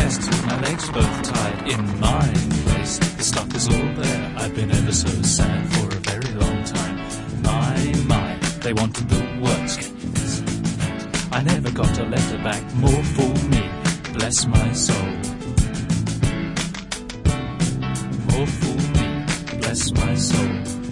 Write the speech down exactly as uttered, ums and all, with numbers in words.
tests with my legs both tied in my place. The stuff is all there. I've been ever so sad for a very long time. My, my, they wanted the works. Can you guess? I never got a letter back, more for me. Bless my soul. More for me. Bless my soul.